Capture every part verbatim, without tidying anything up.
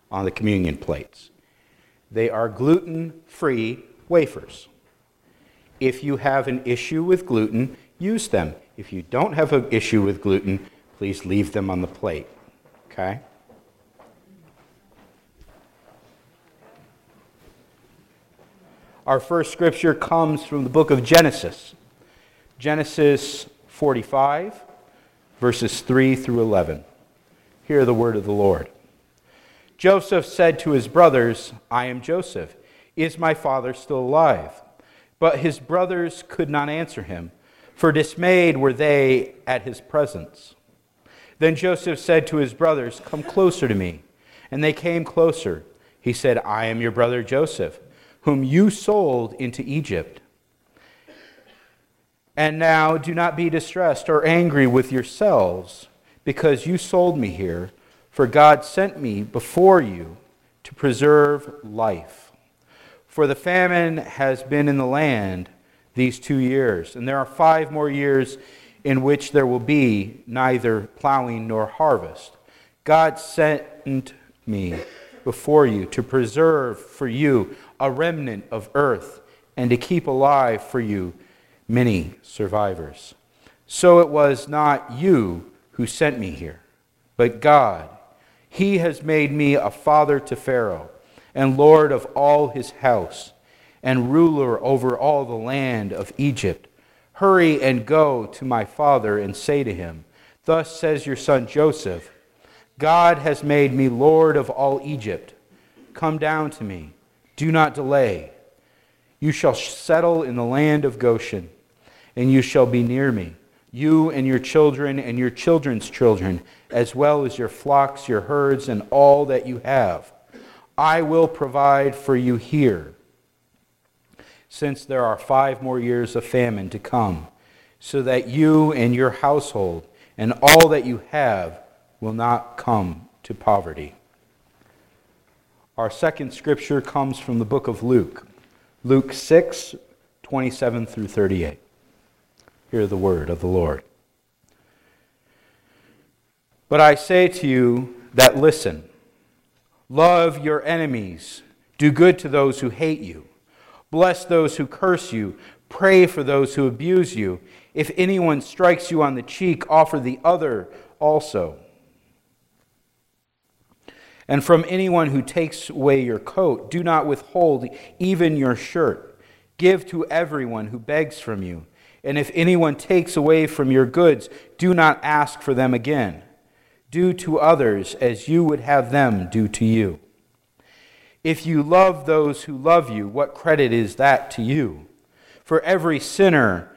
on the communion plates. They are gluten-free wafers. If you have an issue with gluten, use them. If you don't have an issue with gluten, please leave them on the plate. Okay? Our first scripture comes from the book of Genesis. Genesis forty-five, verses three through eleven. Hear the word of the Lord. Joseph said to his brothers, "I am Joseph. Is my father still alive?" But his brothers could not answer him, for dismayed were they at his presence. Then Joseph said to his brothers, "Come closer to me." And they came closer. He said, "I am your brother Joseph, whom you sold into Egypt. And now do not be distressed or angry with yourselves, because you sold me here, for God sent me before you to preserve life. For the famine has been in the land these two years, and there are five more years in which there will be neither plowing nor harvest. God sent me before you to preserve for you a remnant of earth, and to keep alive for you many survivors. So it was not you who sent me here, but God. He has made me a father to Pharaoh, and lord of all his house, and ruler over all the land of Egypt. Hurry and go to my father and say to him, 'Thus says your son Joseph, God has made me lord of all Egypt. Come down to me. Do not delay. You shall settle in the land of Goshen, and you shall be near me, you and your children and your children's children, as well as your flocks, your herds, and all that you have. I will provide for you here, since there are five more years of famine to come, so that you and your household and all that you have will not come to poverty." Our second scripture comes from the book of Luke, Luke six, twenty-seven through thirty-eight. Hear the word of the Lord. "But I say to you that listen, love your enemies, do good to those who hate you, bless those who curse you, pray for those who abuse you. If anyone strikes you on the cheek, offer the other also. And from anyone who takes away your coat, do not withhold even your shirt. Give to everyone who begs from you. And if anyone takes away from your goods, do not ask for them again. Do to others as you would have them do to you. If you love those who love you, what credit is that to you? For every sinner,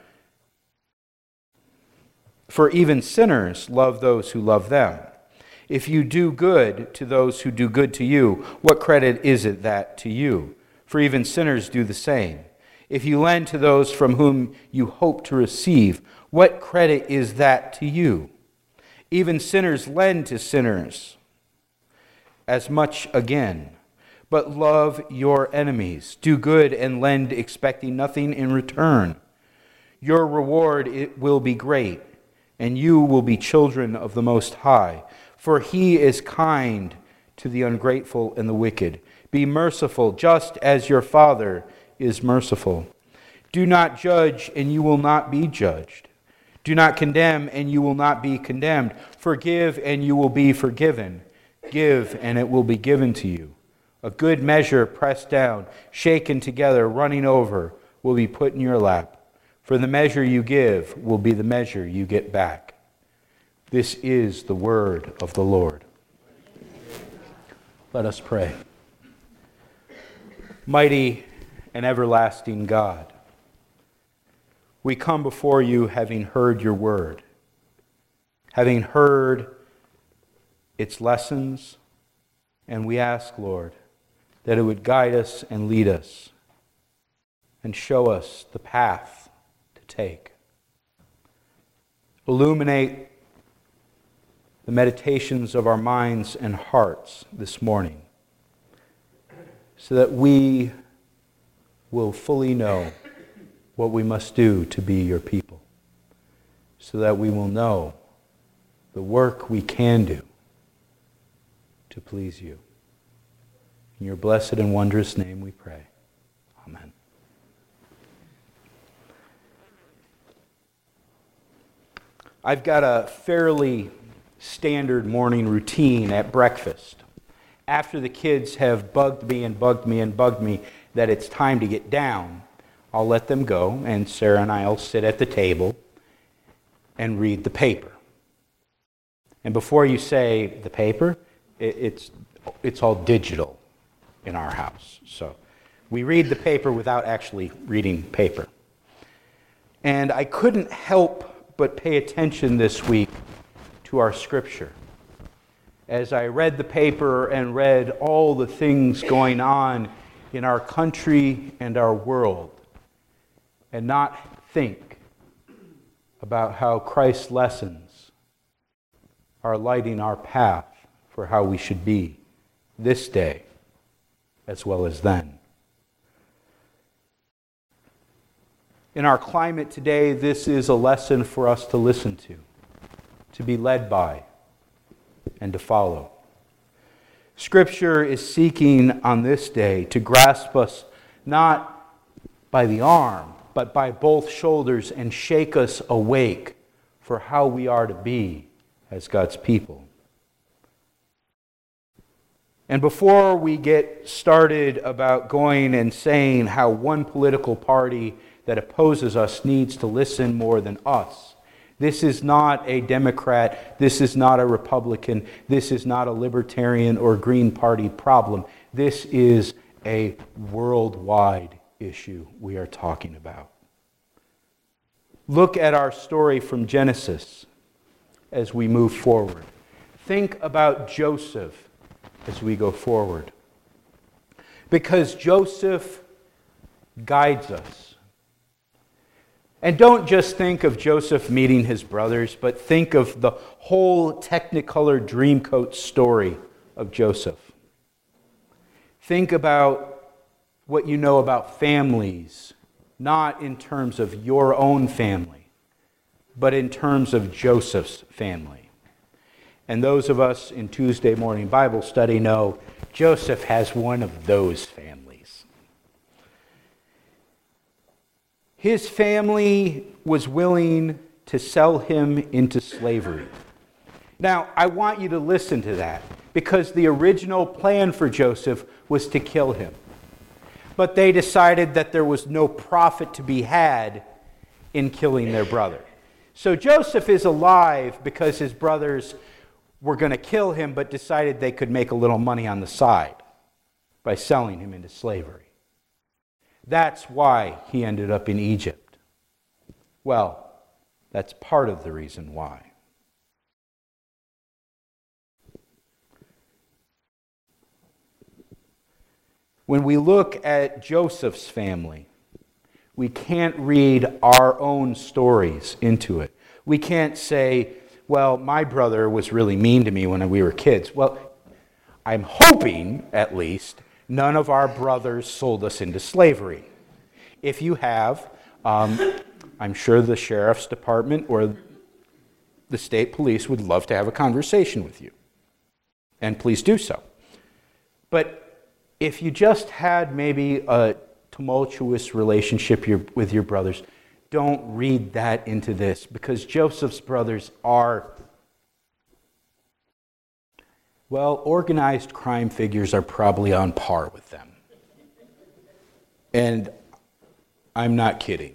for even sinners love those who love them. If you do good to those who do good to you, what credit is it that to you? For even sinners do the same. If you lend to those from whom you hope to receive, what credit is that to you? Even sinners lend to sinners as much again. But love your enemies. Do good and lend, expecting nothing in return. Your reward it will be great, and you will be children of the Most High. For he is kind to the ungrateful and the wicked. Be merciful, just as your Father is merciful. Do not judge, and you will not be judged. Do not condemn, and you will not be condemned. Forgive, and you will be forgiven. Give, and it will be given to you. A good measure, pressed down, shaken together, running over, will be put in your lap. For the measure you give will be the measure you get back. This is the word of the Lord. Let us pray. Mighty and everlasting God, we come before you having heard your word, having heard its lessons, and we ask, Lord, that it would guide us and lead us and show us the path to take. Illuminate the meditations of our minds and hearts this morning so that we will fully know what we must do to be your people, so that we will know the work we can do to please you. In your blessed and wondrous name we pray. Amen. I've got a fairly standard morning routine at breakfast. After the kids have bugged me and bugged me and bugged me that it's time to get down, I'll let them go, and Sarah and I will sit at the table and read the paper. And before you say the paper, it, it's it's all digital in our house. So we read the paper without actually reading paper. And I couldn't help but pay attention this week to our scripture. As I read the paper and read all the things going on in our country and our world, and not think about how Christ's lessons are lighting our path for how we should be this day as well as then. In our climate today, this is a lesson for us to listen to, to be led by, and to follow. Scripture is seeking on this day to grasp us not by the arm, but by both shoulders and shake us awake for how we are to be as God's people. And before we get started about going and saying how one political party that opposes us needs to listen more than us, this is not a Democrat, this is not a Republican, this is not a Libertarian or Green Party problem. This is a worldwide issue we are talking about. Look at our story from Genesis as we move forward. Think about Joseph as we go forward. Because Joseph guides us. And don't just think of Joseph meeting his brothers, but think of the whole Technicolor Dreamcoat story of Joseph. Think about what you know about families, not in terms of your own family, but in terms of Joseph's family. And those of us in Tuesday morning Bible study know Joseph has one of those families. His family was willing to sell him into slavery. Now, I want you to listen to that, because the original plan for Joseph was to kill him. But they decided that there was no profit to be had in killing their brother. So Joseph is alive because his brothers were going to kill him, but decided they could make a little money on the side by selling him into slavery. That's why he ended up in Egypt. Well, that's part of the reason why. When we look at Joseph's family, we can't read our own stories into it. We can't say, well, my brother was really mean to me when we were kids. Well, I'm hoping, at least, none of our brothers sold us into slavery. If you have, um, I'm sure the sheriff's department or the state police would love to have a conversation with you. And please do so. But if you just had maybe a tumultuous relationship with your brothers, don't read that into this, because Joseph's brothers are, well, organized crime figures are probably on par with them. And I'm not kidding.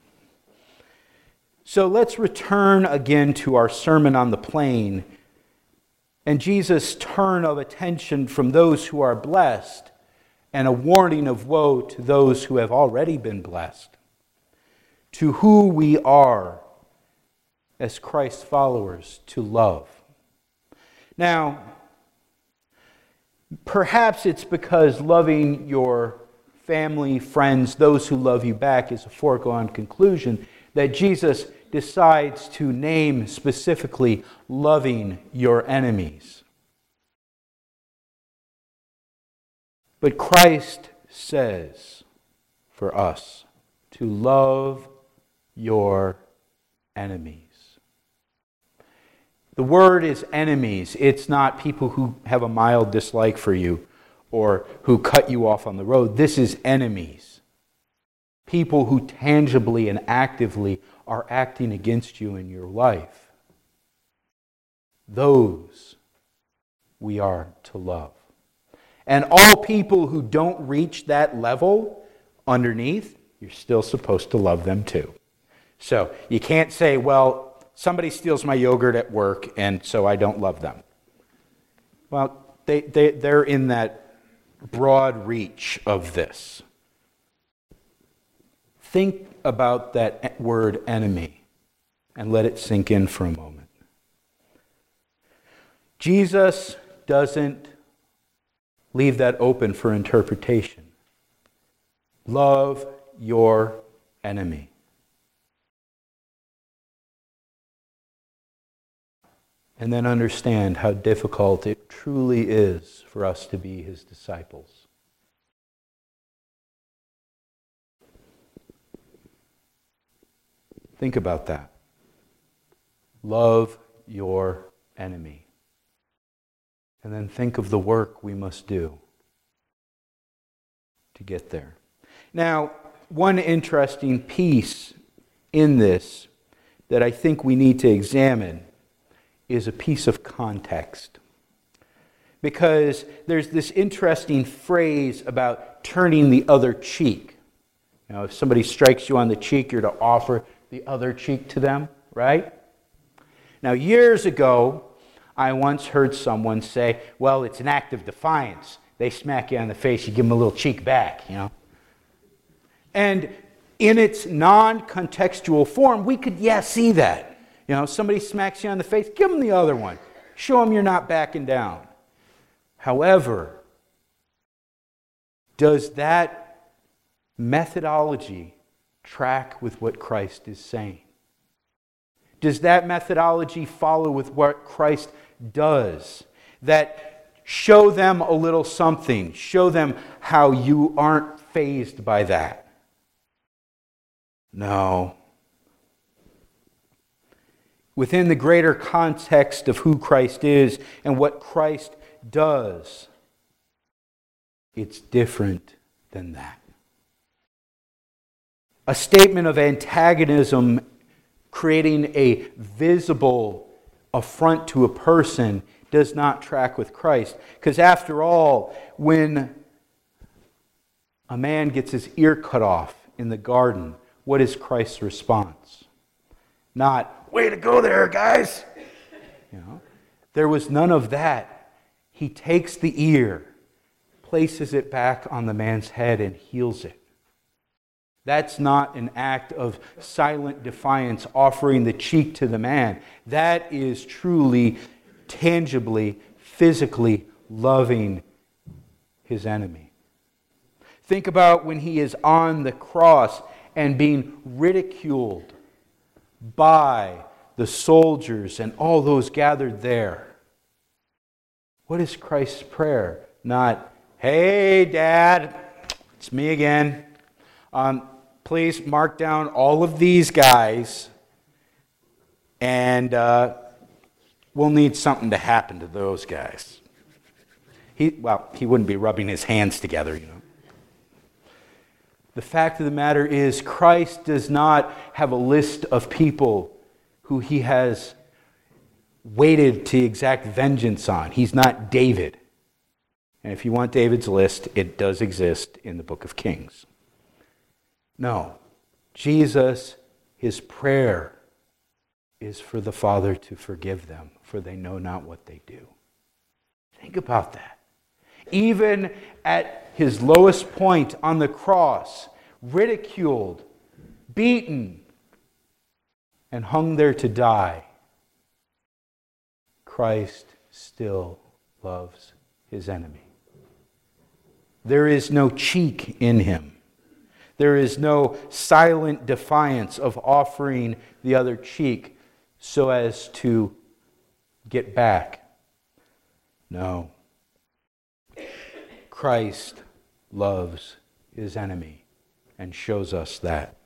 So let's return again to our Sermon on the Plain and Jesus' turn of attention from those who are blessed and a warning of woe to those who have already been blessed, to who we are as Christ's followers to love. Now, perhaps it's because loving your family, friends, those who love you back is a foregone conclusion that Jesus decides to name specifically loving your enemies. But Christ says for us to love your enemies. The word is enemies. It's not people who have a mild dislike for you or who cut you off on the road. This is enemies. People who tangibly and actively are acting against you in your life. Those we are to love. And all people who don't reach that level underneath, you're still supposed to love them too. So you can't say, well, somebody steals my yogurt at work and so I don't love them. Well, they, they, they're in that broad reach of this. Think about that word enemy and let it sink in for a moment. Jesus doesn't leave that open for interpretation. Love your enemy. And then understand how difficult it truly is for us to be his disciples. Think about that. Love your enemy. And then think of the work we must do to get there. Now, one interesting piece in this that I think we need to examine is a piece of context. Because there's this interesting phrase about turning the other cheek. You know, if somebody strikes you on the cheek, you're to offer the other cheek to them, right? Now, years ago, I once heard someone say, well, it's an act of defiance. They smack you on the face, you give them a little cheek back, you know. And in its non-contextual form, we could, yeah, see that. You know, somebody smacks you on the face, give them the other one. Show them you're not backing down. However, does that methodology track with what Christ is saying? Does that methodology follow with what Christ does? That show them a little something. Show them how you aren't fazed by that. No. Within the greater context of who Christ is and what Christ does, it's different than that. A statement of antagonism creating a visible affront to a person does not track with Christ. Because after all, when a man gets his ear cut off in the garden, what is Christ's response? Not, way to go there, guys. You know, there was none of that. He takes the ear, places it back on the man's head, and heals it. That's not an act of silent defiance, offering the cheek to the man. That is truly, tangibly, physically loving his enemy. Think about when he is on the cross and being ridiculed by the soldiers and all those gathered there. What is Christ's prayer? Not, hey, Dad, it's me again. Um, please mark down all of these guys, and uh, we'll need something to happen to those guys. He, well, he wouldn't be rubbing his hands together, you know. The fact of the matter is, Christ does not have a list of people who he has waited to exact vengeance on. He's not David. And if you want David's list, it does exist in the book of Kings. No, Jesus, his prayer is for the Father to forgive them, for they know not what they do. Think about that. Even at his lowest point on the cross, ridiculed, beaten, and hung there to die, Christ still loves his enemy. There is no cheek in him. There is no silent defiance of offering the other cheek so as to get back. No. Christ loves his enemy and shows us that.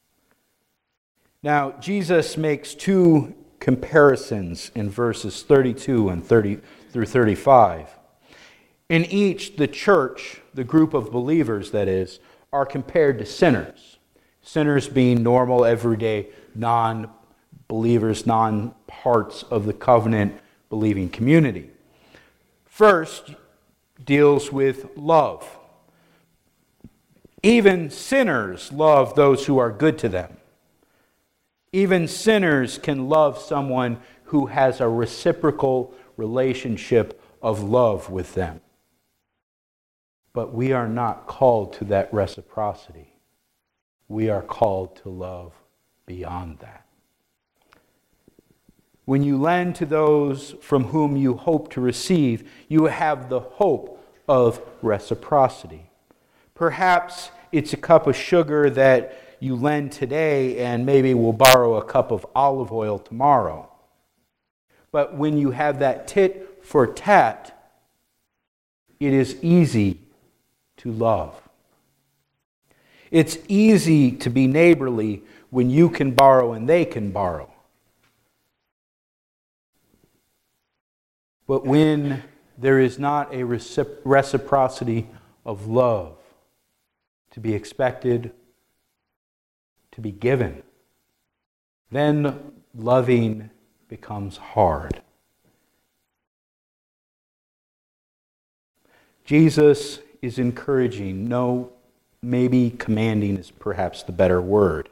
Now, Jesus makes two comparisons in verses thirty-two and thirty through thirty-five. In each, the church, the group of believers that is, are compared to sinners. Sinners being normal, everyday, non-believers, non-parts of the covenant-believing community. First, deals with love. Even sinners love those who are good to them. Even sinners can love someone who has a reciprocal relationship of love with them. But we are not called to that reciprocity. We are called to love beyond that. When you lend to those from whom you hope to receive, you have the hope of reciprocity. Perhaps it's a cup of sugar that you lend today and maybe will borrow a cup of olive oil tomorrow. But when you have that tit for tat, it is easy to love. It's easy to be neighborly when you can borrow and they can borrow. But when there is not a reciprocity of love to be expected, to be given, then loving becomes hard. Jesus is encouraging, no, maybe commanding is perhaps the better word,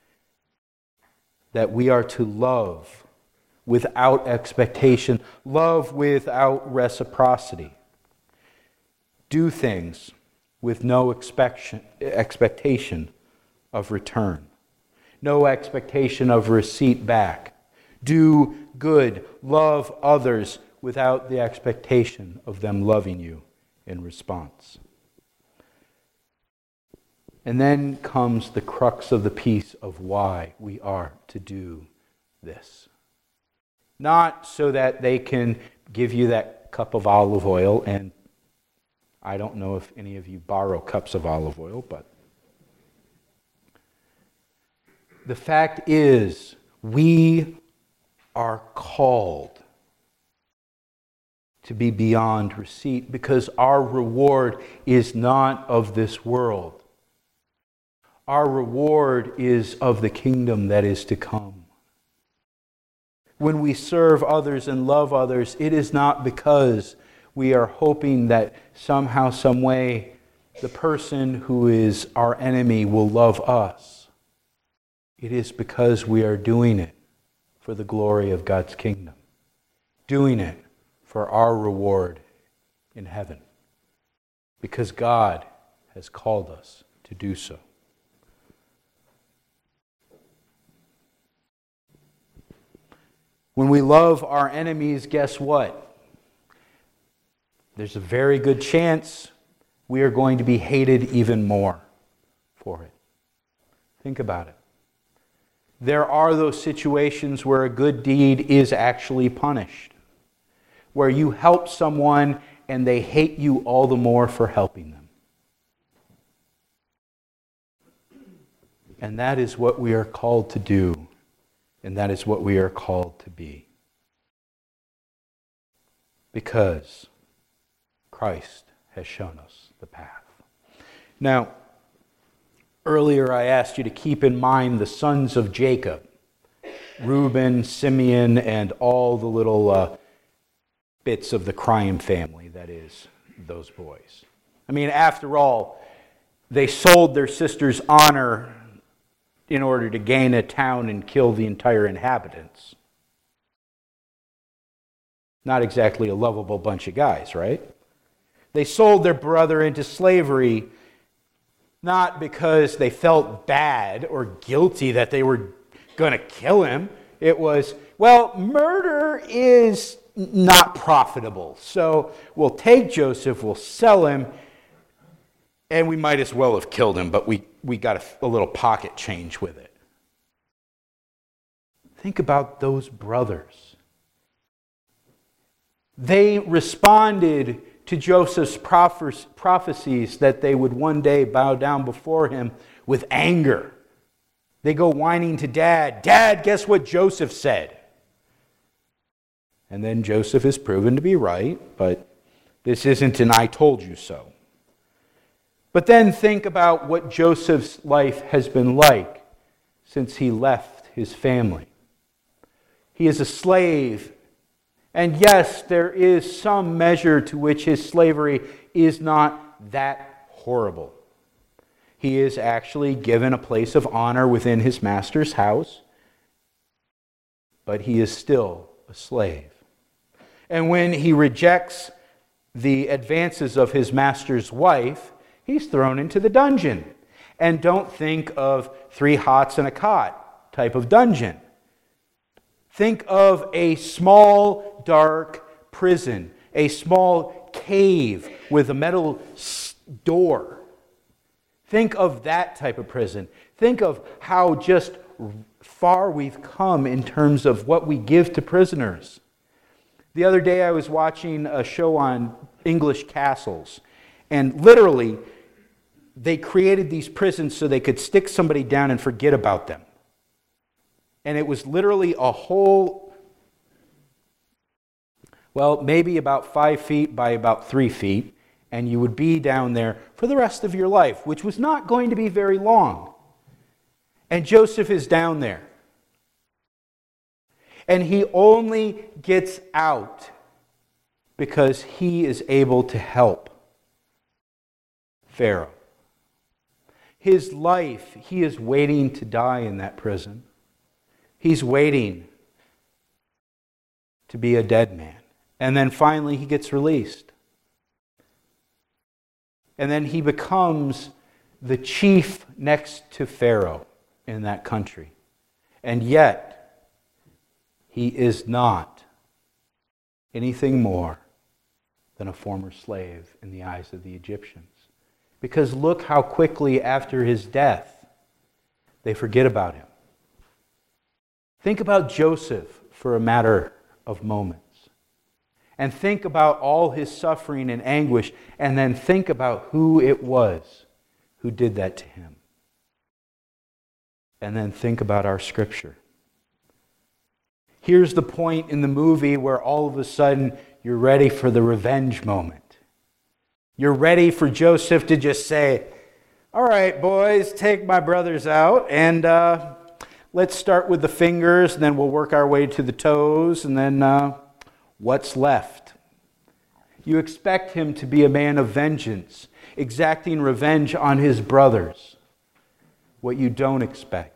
that we are to love without expectation, love without reciprocity. Do things with no expectation of return, no expectation of receipt back. Do good, love others without the expectation of them loving you in response. And then comes the crux of the piece of why we are to do this. Not so that they can give you that cup of olive oil, and I don't know if any of you borrow cups of olive oil, but the fact is, we are called to be beyond receipt because our reward is not of this world. Our reward is of the kingdom that is to come. When we serve others and love others, it is not because we are hoping that somehow, some way, the person who is our enemy will love us. It is because we are doing it for the glory of God's kingdom. Doing it for our reward in heaven. Because God has called us to do so. When we love our enemies, guess what? There's a very good chance we are going to be hated even more for it. Think about it. There are those situations where a good deed is actually punished, where you help someone and they hate you all the more for helping them. And that is what we are called to do, and that is what we are called to be. Because Christ has shown us the path. Now, earlier I asked you to keep in mind the sons of Jacob, Reuben, Simeon, and all the little uh, bits of the crime family, that is, those boys. I mean, after all, they sold their sister's honor in order to gain a town and kill the entire inhabitants. Not exactly a lovable bunch of guys, right? They sold their brother into slavery not because they felt bad or guilty that they were going to kill him. It was, well, murder is not profitable. So we'll take Joseph, we'll sell him, and we might as well have killed him, but we, we got a, a little pocket change with it. Think about those brothers. They responded to Joseph's prophecies that they would one day bow down before him with anger. They go whining to Dad, Dad, guess what Joseph said? And then Joseph is proven to be right, but This isn't an I told you so. But then think about what Joseph's life has been like since he left his family. He is a slave. And yes, there is some measure to which his slavery is not that horrible. He is actually given a place of honor within his master's house, but he is still a slave. And when he rejects the advances of his master's wife, he's thrown into the dungeon. And don't think of three hots and a cot type of dungeon. Think of a small, dark prison, a small cave with a metal door. Think of that type of prison. Think of how just far we've come in terms of what we give to prisoners. The other day I was watching a show on English castles, and literally they created these prisons so they could stick somebody down and forget about them. And it was literally a whole, well, maybe about five feet by about three feet, and you would be down there for the rest of your life, which was not going to be very long. And Joseph is down there. And he only gets out because he is able to help Pharaoh. His life, he is waiting to die in that prison. He's waiting to be a dead man. And then finally he gets released. And then he becomes the chief next to Pharaoh in that country. And yet, he is not anything more than a former slave in the eyes of the Egyptians. Because look how quickly after his death, they forget about him. Think about Joseph for a matter of moments. And think about all his suffering and anguish, and then think about who it was who did that to him. And then think about our scripture. Here's the point in the movie where all of a sudden you're ready for the revenge moment. You're ready for Joseph to just say, all right, boys, take my brothers out, and uh, let's start with the fingers, and then we'll work our way to the toes, and then uh, what's left? You expect him to be a man of vengeance, exacting revenge on his brothers. What you don't expect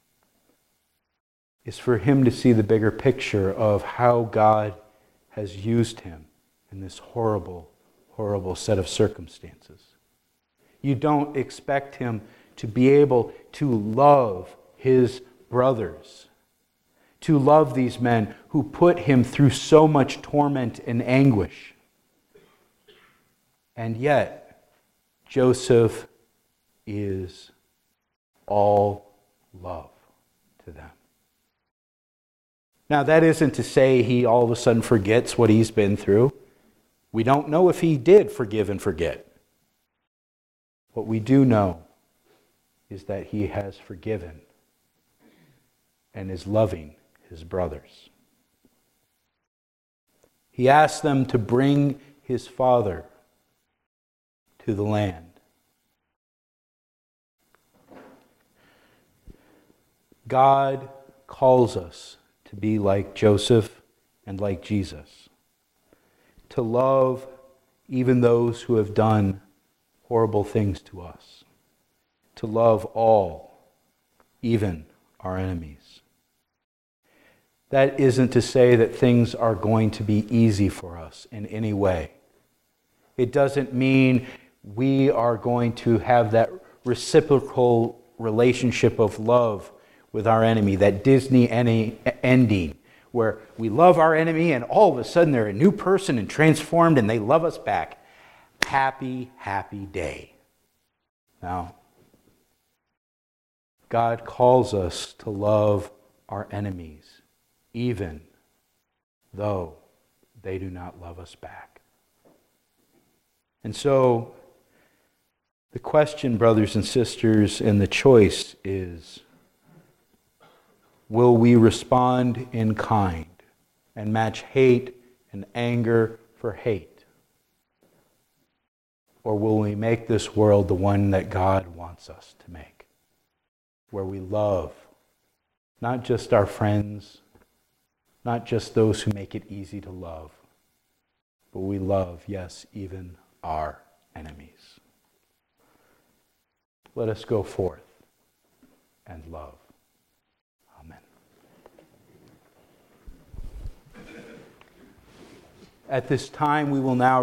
is for him to see the bigger picture of how God has used him in this horrible, horrible set of circumstances. You don't expect him to be able to love his brothers, to love these men who put him through so much torment and anguish. And yet, Joseph is all love to them. Now, that isn't to say he all of a sudden forgets what he's been through. We don't know if he did forgive and forget. What we do know is that he has forgiven and is loving his brothers. He asked them to bring his father to the land. God calls us to be like Joseph and like Jesus, to love even those who have done horrible things to us, to love all, even our enemies. That isn't to say that things are going to be easy for us in any way. It doesn't mean we are going to have that reciprocal relationship of love with our enemy, that Disney ending where we love our enemy and all of a sudden they're a new person and transformed and they love us back. Happy, happy day. Now, God calls us to love our enemies, even though they do not love us back. And so, the question, brothers and sisters, and the choice is, will we respond in kind and match hate and anger for hate? Or will we make this world the one that God wants us to make? Where we love not just our friends, not just those who make it easy to love, but we love, yes, even our enemies. Let us go forth and love. Amen. At this time, we will now